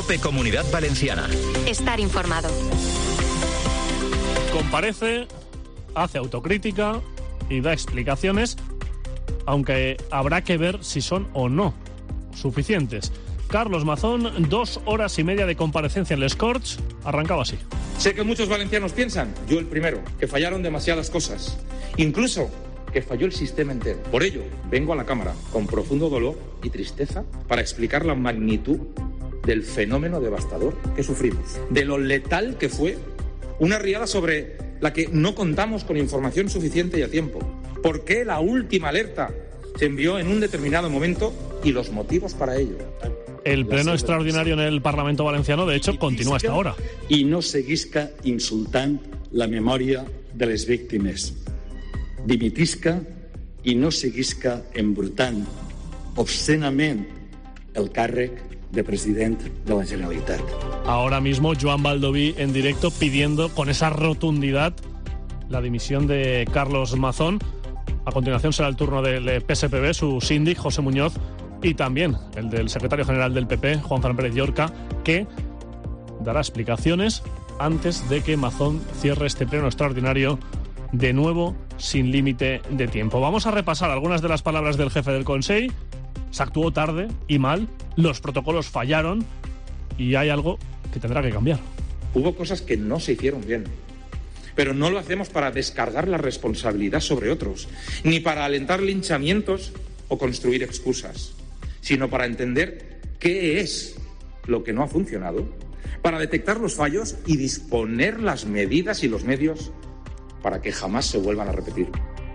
COPE Comunidad Valenciana. Estar informado. Comparece, hace autocrítica y da explicaciones, aunque habrá que ver si son o no suficientes. Carlos Mazón, 2 horas y media de comparecencia en Les Corts, arrancaba así. Sé que muchos valencianos piensan, yo el primero, que fallaron demasiadas cosas, incluso que falló el sistema entero. Por ello, vengo a la Cámara con profundo dolor y tristeza para explicar la magnitud del fenómeno devastador que sufrimos, de lo letal que fue una riada sobre la que no contamos con información suficiente y a tiempo. ¿Por qué la última alerta se envió en un determinado momento y los motivos para ello? El pleno extraordinario en el Parlamento valenciano, de hecho, continúa hasta ahora. I no seguisca insultant la memòria de les víctimes. Dimitisca i no seguisca embrutant obscenament el càrrec de president de la Generalitat. Ahora mismo Joan Baldoví en directo pidiendo con esa rotundidad la dimisión de Carlos Mazón. A continuación será el turno del PSPB, su síndic, José Muñoz, y también el del secretario general del PP, Juan Fran Pérez Llorca, que dará explicaciones antes de que Mazón cierre este pleno extraordinario, de nuevo sin límite de tiempo. Vamos a repasar algunas de las palabras del jefe del Consell. Se actuó tarde y mal, los protocolos fallaron y hay algo que tendrá que cambiar. Hubo cosas que no se hicieron bien, pero no lo hacemos para descargar la responsabilidad sobre otros, ni para alentar linchamientos o construir excusas, sino para entender qué es lo que no ha funcionado, para detectar los fallos y disponer las medidas y los medios para que jamás se vuelvan a repetir.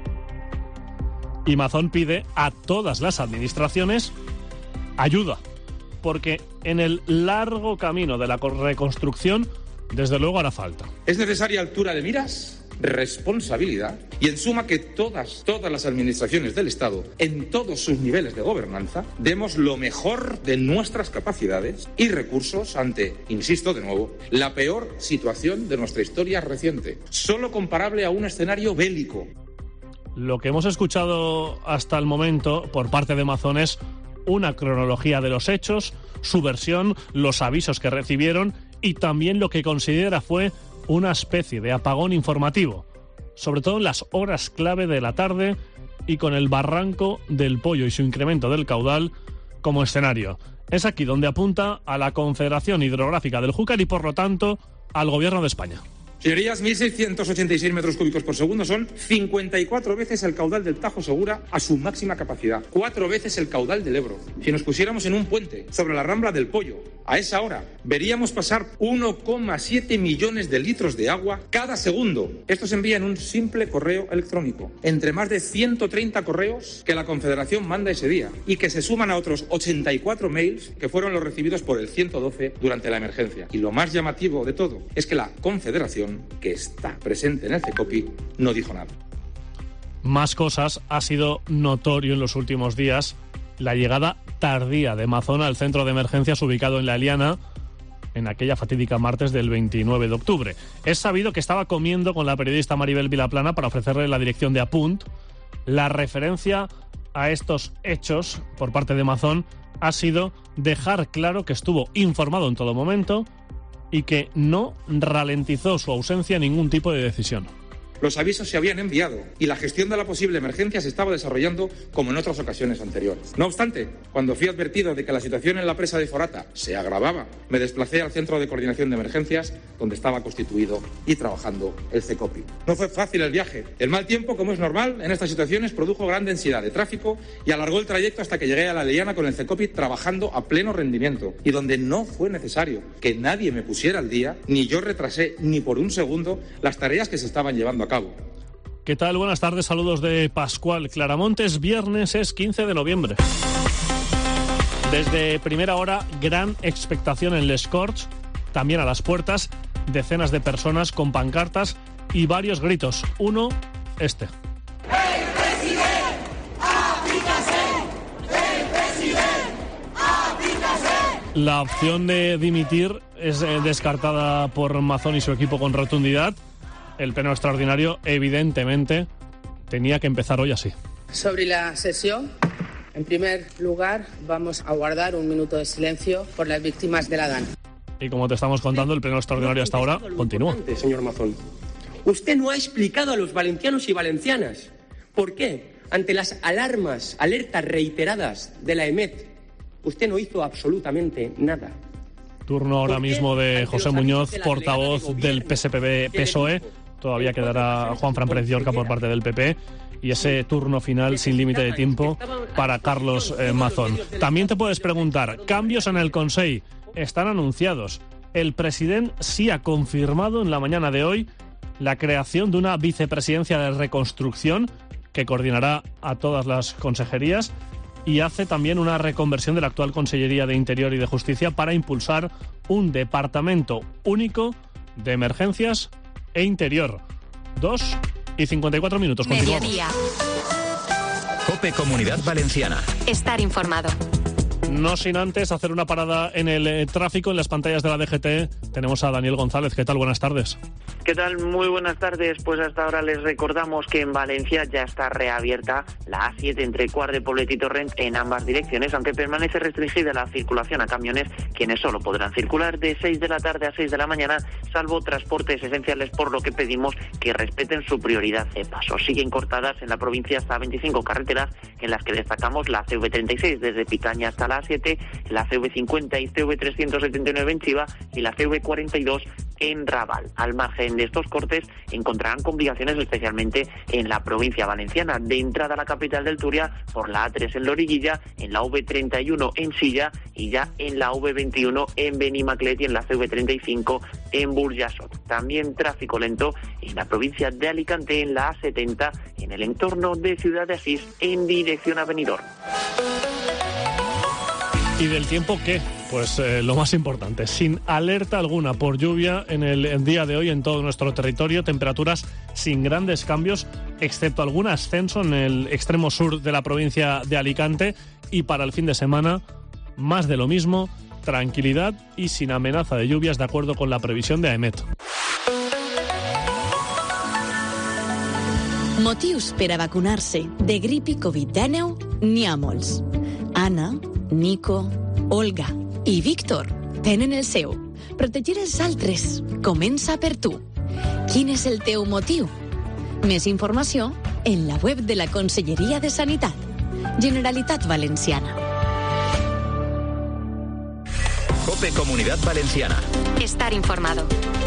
Y Mazón pide a todas las administraciones ayuda, porque en el largo camino de la reconstrucción, desde luego hará falta. Es necesaria altura de miras, responsabilidad y, en suma, que todas las administraciones del Estado, en todos sus niveles de gobernanza, demos lo mejor de nuestras capacidades y recursos ante, insisto de nuevo, la peor situación de nuestra historia reciente, solo comparable a un escenario bélico. Lo que hemos escuchado hasta el momento por parte de Mazón es una cronología de los hechos, su versión, los avisos que recibieron y también lo que considera fue una especie de apagón informativo, sobre todo en las horas clave de la tarde y con el barranco del Pollo y su incremento del caudal como escenario. Es aquí donde apunta a la Confederación Hidrográfica del Júcar y, por lo tanto, al Gobierno de España. Señorías, 1.686 metros cúbicos por segundo son 54 veces el caudal del Tajo Segura a su máxima capacidad, 4 veces el caudal del Ebro. Si nos pusiéramos en un puente sobre la Rambla del Pollo, a esa hora veríamos pasar 1,7 millones de litros de agua cada segundo. Esto se envía en un simple correo electrónico, entre más de 130 correos que la Confederación manda ese día y que se suman a otros 84 mails que fueron los recibidos por el 112 durante la emergencia. Y lo más llamativo de todo es que la Confederación, que está presente en el CECOPI, no dijo nada. Más cosas. Ha sido notorio en los últimos días la llegada tardía de Mazón al centro de emergencias ubicado en La Eliana en aquella fatídica martes del 29 de octubre. Es sabido que estaba comiendo con la periodista Maribel Vilaplana para ofrecerle la dirección de Apunt. La referencia a estos hechos por parte de Mazón ha sido dejar claro que estuvo informado en todo momento y que no ralentizó su ausencia en ningún tipo de decisión. Los avisos se habían enviado y la gestión de la posible emergencia se estaba desarrollando como en otras ocasiones anteriores. No obstante, cuando fui advertido de que la situación en la presa de Forata se agravaba, me desplacé al Centro de Coordinación de Emergencias, donde estaba constituido y trabajando el CECOPI. No fue fácil el viaje. El mal tiempo, como es normal en estas situaciones, produjo gran densidad de tráfico y alargó el trayecto hasta que llegué a La Eliana con el CECOPI trabajando a pleno rendimiento y donde no fue necesario que nadie me pusiera al día, ni yo retrasé ni por un segundo las tareas que se estaban llevando a cabo. ¿Qué tal? Buenas tardes, saludos de Pascual Claramontes. Viernes es 15 de noviembre. Desde primera hora, gran expectación en Les Corts, también a las puertas, decenas de personas con pancartas y varios gritos. Uno, este. ¡El presidente! ¡Aplícase! ¡El presidente! ¡Aplícase! La opción de dimitir es descartada por Mazón y su equipo con rotundidad. El pleno extraordinario, evidentemente, tenía que empezar hoy así. Sobre la sesión, en primer lugar, vamos a guardar un minuto de silencio por las víctimas de la DAN. Y como te estamos contando, el pleno extraordinario hasta ahora continúa. Señor Mazón, usted no ha explicado a los valencianos y valencianas por qué, ante las alertas reiteradas de la EMET, usted no hizo absolutamente nada. Turno ahora mismo de José Muñoz, portavoz del PSPB-PSOE. Todavía quedará Juanfran Pérez Llorca por parte del PP. Y ese turno final sin límite de tiempo para Carlos Mazón. También te puedes preguntar, cambios en el Consell están anunciados. El presidente sí ha confirmado en la mañana de hoy la creación de una vicepresidencia de reconstrucción que coordinará a todas las consejerías y hace también una reconversión de la actual Consellería de Interior y de Justicia para impulsar un departamento único de emergencias e interior. 2:54. Continuamos. Mediodía. COPE Comunidad Valenciana. Estar informado. No sin antes hacer una parada en el tráfico. En las pantallas de la DGT tenemos a Daniel González. ¿Qué tal? Buenas tardes. ¿Qué tal? Muy buenas tardes. Pues hasta ahora les recordamos que en Valencia ya está reabierta la A7 entre Quart de Poblet y Torrent en ambas direcciones, aunque permanece restringida la circulación a camiones, quienes solo podrán circular de 6 de la tarde a 6 de la mañana, salvo transportes esenciales, por lo que pedimos que respeten su prioridad de paso. Siguen cortadas en la provincia hasta 25 carreteras, en las que destacamos la CV36 desde Picaña hasta la A7, la CV50 y CV379 en Chiva y la CV42 en Raval. Al margen de estos cortes encontrarán complicaciones especialmente en la provincia valenciana, de entrada a la capital del Turia por la A3 en Loriguilla, en la V31 en Silla y ya en la V21 en Benimaclet y en la CV35 en Burjasot. También tráfico lento en la provincia de Alicante, en la A70 en el entorno de Ciudad de Asís en dirección a Benidorm. ¿Y del tiempo qué? Pues lo más importante, sin alerta alguna por lluvia en el día de hoy en todo nuestro territorio, temperaturas sin grandes cambios, excepto algún ascenso en el extremo sur de la provincia de Alicante, y para el fin de semana, más de lo mismo, tranquilidad y sin amenaza de lluvias, de acuerdo con la previsión de AEMET. Motius per a vacunar-se de grip i Covid-19 n'hi ha molts. Anna, Nico, Olga i Víctor tenen el seu. Protegir els altres comença per tu. Quin és el teu motiu? Més informació en la web de la Conselleria de Sanitat. Generalitat Valenciana. COPE Comunidad Valenciana. Estar informado.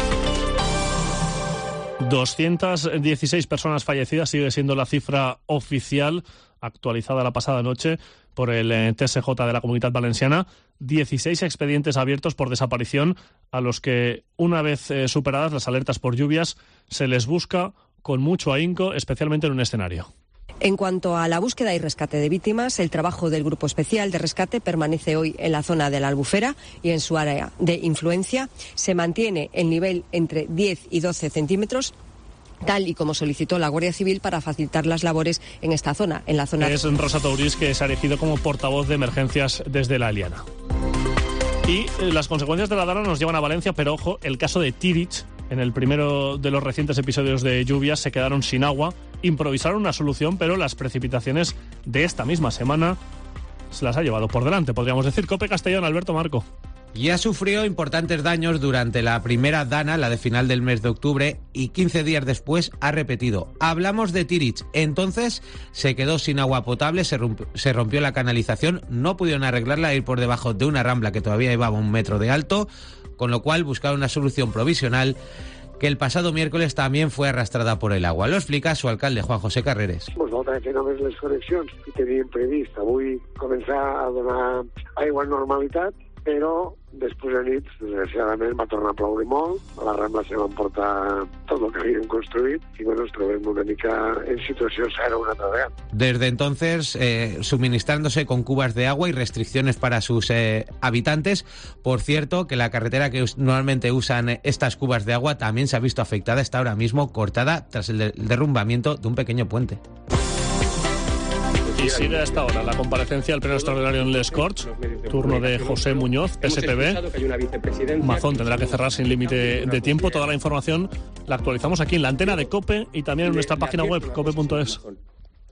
216 personas fallecidas sigue siendo la cifra oficial, actualizada la pasada noche por el TSJ de la Comunidad Valenciana. 16 expedientes abiertos por desaparición, a los que, una vez superadas las alertas por lluvias, se les busca con mucho ahínco, especialmente en un escenario. En cuanto a la búsqueda y rescate de víctimas, el trabajo del Grupo Especial de Rescate permanece hoy en la zona de la Albufera y en su área de influencia. Se mantiene el nivel entre 10 y 12 centímetros, tal y como solicitó la Guardia Civil para facilitar las labores en esta zona, en la zona... Es Rosa Tourís, que se ha elegido como portavoz de emergencias desde la Eliana. Y las consecuencias de la Dana nos llevan a Valencia, pero ojo, el caso de Tirich, en el primero de los recientes episodios de lluvias, se quedaron sin agua, improvisaron una solución, pero las precipitaciones de esta misma semana se las ha llevado por delante, podríamos decir. COPE Castellón, Alberto Marco. Ya sufrió importantes daños durante la primera Dana, la de final del mes de octubre, y 15 días después ha repetido. Hablamos de Tirich. Entonces se quedó sin agua potable, se rompió la canalización, no pudieron arreglarla, ir por debajo de una rambla que todavía llevaba 1 metro de alto, con lo cual buscaron una solución provisional que el pasado miércoles también fue arrastrada por el agua. Lo explica su alcalde, Juan José Carreres. Nosaltres fent només les connexions i teníem previst avui començar a donar aigua en normalitat, però després de nit, desgraciadament, va tornar a ploure molt, a la Rambla se va emportar tot el que havíem construït i bueno, ens trobem una mica en situació cero una altra vegada. Desde entonces, suministrándose con cubas de agua y restricciones para sus habitantes. Por cierto, que la carretera que normalmente usan estas cubas de agua también se ha visto afectada, está ahora mismo cortada tras el derrumbamiento de un pequeño puente. Y sigue hasta ahora la comparecencia del pleno extraordinario en Les Corts, turno de José Muñoz, PSPB. Mazón tendrá que cerrar sin límite de tiempo. Toda la información la actualizamos aquí en la antena de COPE y también en nuestra página web, cope.es.